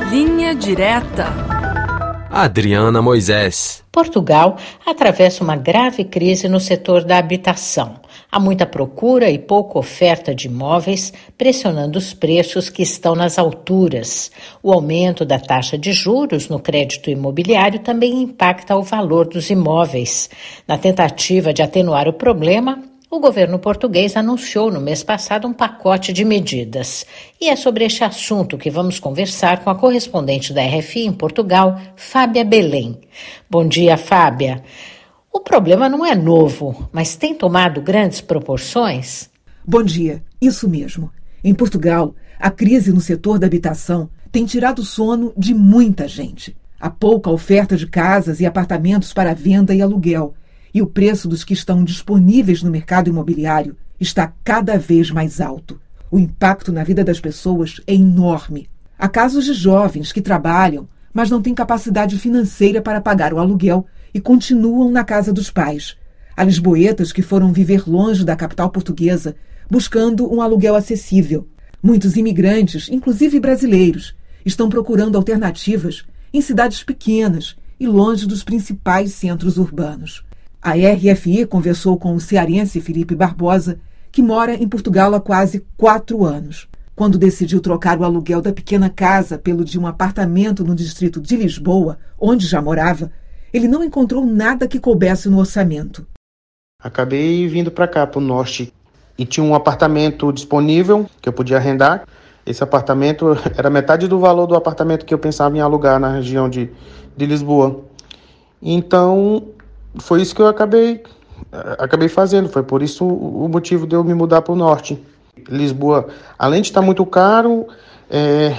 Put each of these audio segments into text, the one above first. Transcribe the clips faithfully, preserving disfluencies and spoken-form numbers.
Linha Direta. Adriana Moisés. Portugal atravessa uma grave crise no setor da habitação. Há muita procura e pouca oferta de imóveis, pressionando os preços que estão nas alturas. O aumento da taxa de juros no crédito imobiliário também impacta o valor dos imóveis. Na tentativa de atenuar o problema, o governo português anunciou no mês passado um pacote de medidas. E é sobre este assunto que vamos conversar com a correspondente da R F I em Portugal, Fábia Belém. Bom dia, Fábia. O problema não é novo, mas tem tomado grandes proporções? Bom dia, isso mesmo. Em Portugal, a crise no setor da habitação tem tirado o sono de muita gente. Há pouca oferta de casas e apartamentos para venda e aluguel. E o preço dos que estão disponíveis no mercado imobiliário está cada vez mais alto. O impacto na vida das pessoas é enorme. Há casos de jovens que trabalham, mas não têm capacidade financeira para pagar o aluguel e continuam na casa dos pais. Há lisboetas que foram viver longe da capital portuguesa, buscando um aluguel acessível. Muitos imigrantes, inclusive brasileiros, estão procurando alternativas em cidades pequenas e longe dos principais centros urbanos. A R F I conversou com o cearense Felipe Barbosa, que mora em Portugal há quase quatro anos. Quando decidiu trocar o aluguel da pequena casa pelo de um apartamento no distrito de Lisboa, onde já morava, ele não encontrou nada que coubesse no orçamento. Acabei vindo para cá, para o norte, e tinha um apartamento disponível que eu podia arrendar. Esse apartamento era metade do valor do apartamento que eu pensava em alugar na região de, de Lisboa. Então, foi isso que eu acabei, acabei fazendo. Foi por isso o motivo de eu me mudar para o norte. Lisboa, além de estar muito caro, é,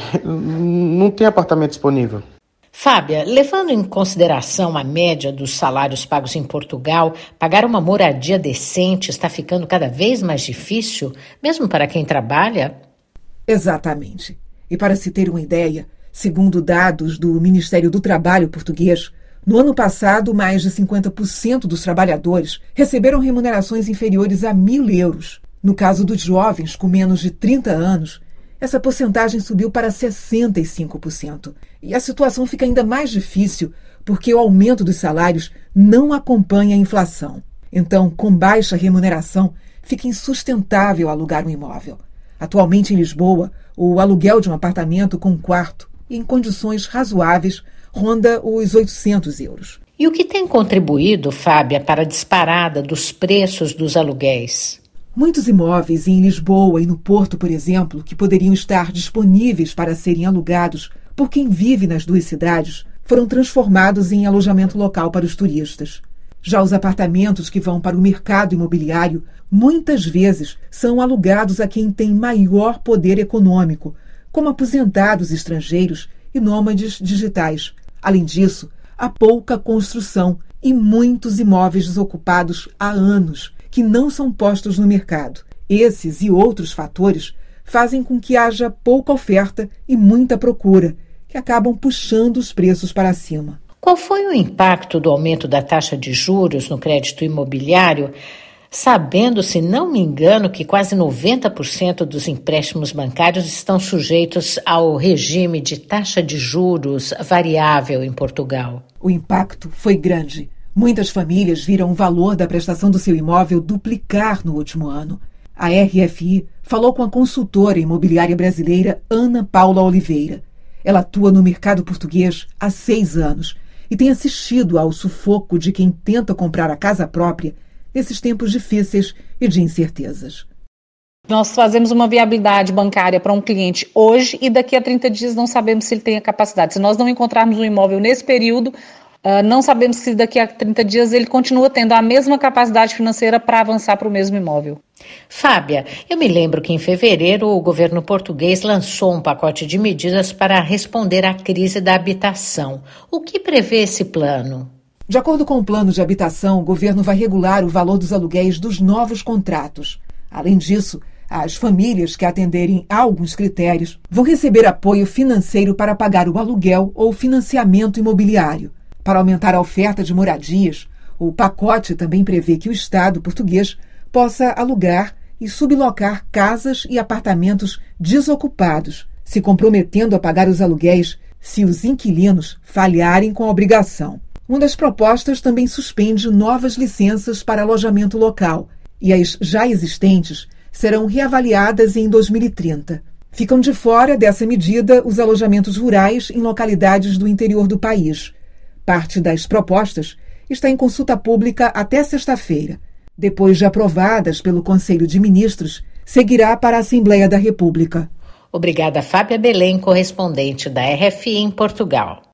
não tem apartamento disponível. Fábia, levando em consideração a média dos salários pagos em Portugal, pagar uma moradia decente está ficando cada vez mais difícil, mesmo para quem trabalha? Exatamente. E para se ter uma ideia, segundo dados do Ministério do Trabalho português, no ano passado, mais de cinquenta por cento dos trabalhadores receberam remunerações inferiores a mil euros. No caso dos jovens com menos de trinta anos, essa porcentagem subiu para sessenta e cinco por cento. E a situação fica ainda mais difícil porque o aumento dos salários não acompanha a inflação. Então, com baixa remuneração, fica insustentável alugar um imóvel. Atualmente, em Lisboa, o aluguel de um apartamento com quarto e em condições razoáveis ronda os oitocentos euros. E o que tem contribuído, Fábia, para a disparada dos preços dos aluguéis? Muitos imóveis em Lisboa e no Porto, por exemplo, que poderiam estar disponíveis para serem alugados por quem vive nas duas cidades, foram transformados em alojamento local para os turistas. Já os apartamentos que vão para o mercado imobiliário, muitas vezes são alugados a quem tem maior poder econômico, como aposentados estrangeiros e nômades digitais. Além disso, há pouca construção e muitos imóveis desocupados há anos, que não são postos no mercado. Esses e outros fatores fazem com que haja pouca oferta e muita procura, que acabam puxando os preços para cima. Qual foi o impacto do aumento da taxa de juros no crédito imobiliário, sabendo, se não me engano, que quase noventa por cento dos empréstimos bancários estão sujeitos ao regime de taxa de juros variável em Portugal? O impacto foi grande. Muitas famílias viram o valor da prestação do seu imóvel duplicar no último ano. A R F I falou com a consultora imobiliária brasileira Ana Paula Oliveira. Ela atua no mercado português há seis anos e tem assistido ao sufoco de quem tenta comprar a casa própria nesses tempos difíceis e de incertezas. Nós fazemos uma viabilidade bancária para um cliente hoje e daqui a trinta dias não sabemos se ele tem a capacidade. Se nós não encontrarmos um imóvel nesse período, Uh, não sabemos se daqui a trinta dias ele continua tendo a mesma capacidade financeira para avançar para o mesmo imóvel. Fábia, eu me lembro que em fevereiro o governo português lançou um pacote de medidas para responder à crise da habitação. O que prevê esse plano? De acordo com o plano de habitação, o governo vai regular o valor dos aluguéis dos novos contratos. Além disso, as famílias que atenderem a alguns critérios vão receber apoio financeiro para pagar o aluguel ou financiamento imobiliário. Para aumentar a oferta de moradias, o pacote também prevê que o Estado português possa alugar e sublocar casas e apartamentos desocupados, se comprometendo a pagar os aluguéis se os inquilinos falharem com a obrigação. Uma das propostas também suspende novas licenças para alojamento local e as já existentes serão reavaliadas em dois mil e trinta. Ficam de fora dessa medida os alojamentos rurais em localidades do interior do país. Parte das propostas está em consulta pública até sexta-feira. Depois de aprovadas pelo Conselho de Ministros, seguirá para a Assembleia da República. Obrigada, Fábia Belém, correspondente da R F I em Portugal.